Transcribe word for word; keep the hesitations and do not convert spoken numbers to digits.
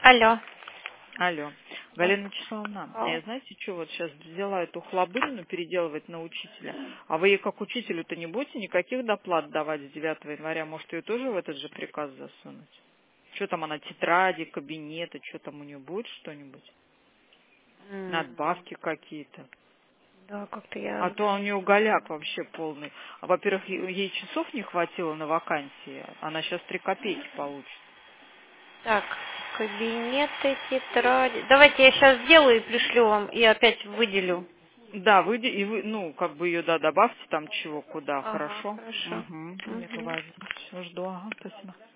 Алло. Алло. Галина Вячеславовна, А. я знаете, что вот сейчас взяла эту хлобылину переделывать на учителя, а вы ей как учителю-то не будете никаких доплат давать с девятого января? Может, ее тоже в этот же приказ засунуть? Что там она, тетради, кабинеты, что там у нее будет что-нибудь? М, Надбавки какие-то. Да, как-то А я... то у нее голяк вообще полный. А, во-первых, е- ей часов не хватило на вакансии, она сейчас три копейки получит. Так, кабинеты, тетради. Давайте я сейчас сделаю и пришлю вам, и опять выделю. Да, вы, и вы, ну, как бы ее, да, добавьте там чего, куда, Ага, хорошо? хорошо. Угу, не Мгм. говори. Все, жду, ага, спасибо.